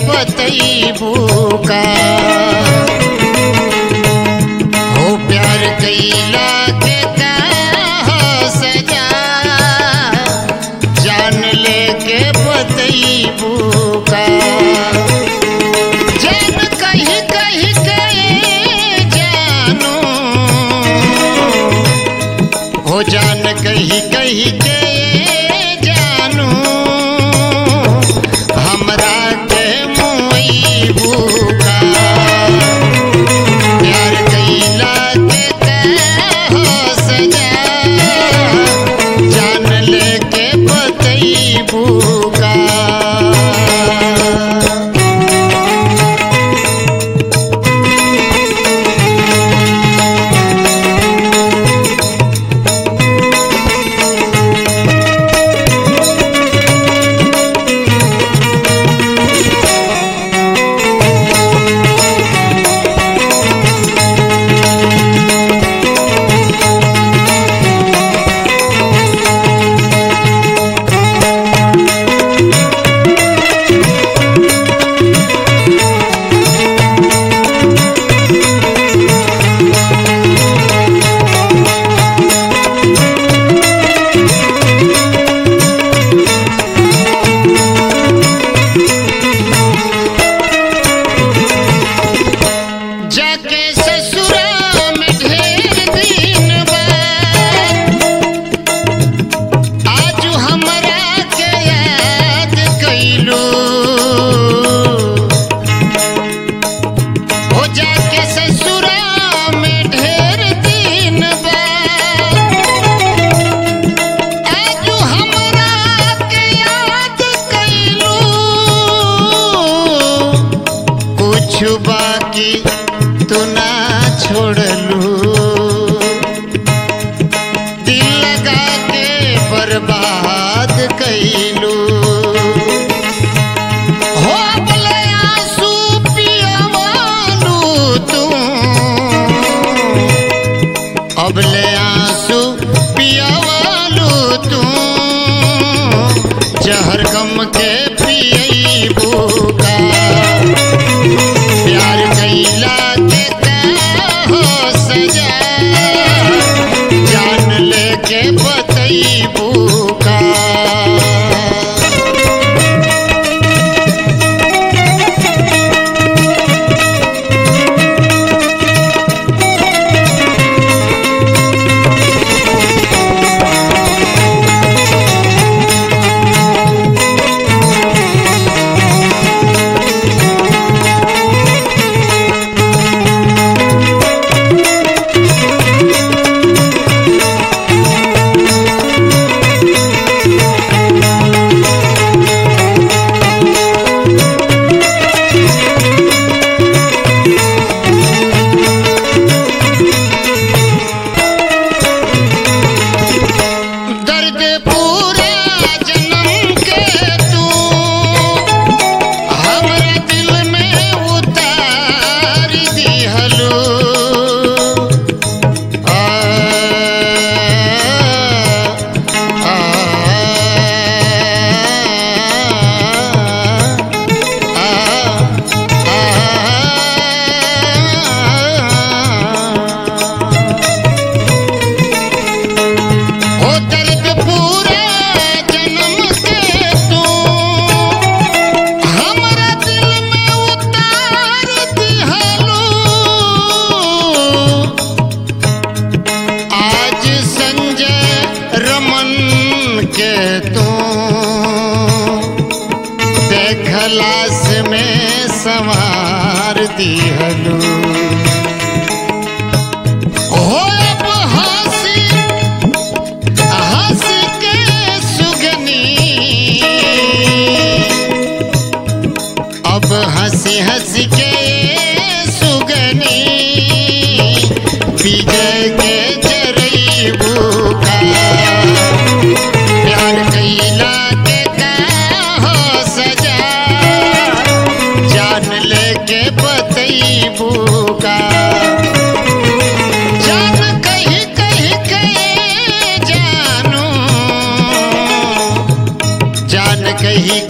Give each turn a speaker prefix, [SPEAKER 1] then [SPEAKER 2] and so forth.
[SPEAKER 1] बतैबू का हो प्यार कैला के का सजा जान लेके बतैबू का जान कहीं कहीं के जानू हो जान कहीं कहीं के जानू हमरा के मुईबू का प्यार कैला के का सजा जान लेके बतैबू का जाके ससुरा में ढेर दिन बाद आज हमरा के याद कैलू हो जाके ससुरा में ढेर दिन बाद आज हमरा के याद कैलू कुछ बाकी तू ना छोड़लू दिल लगा के बर्बाद कैलू हो अबले आंसू पियवालू तू अबले आंसू पियवालू तू जहर गम के पियबू का प्यार कैला के का सजा जान लेके बतैबू का दर्द पूरा जन्म के तू हमरा दिल में उतार दिहलो आ, आ, ओ दर्द पूरा जन्म के तू हमरा दिल में उतार दिहलो आज संजय रमन के तू देखलास में संवार दिहलो हो अब हंसी हंस के सुगनी अब हंसी हंस के सुगनी विजय के जरैबू का प्यार कैला के का सजा जान लेके बतैबू का जान कहीं कहीं के जानू जान कहीं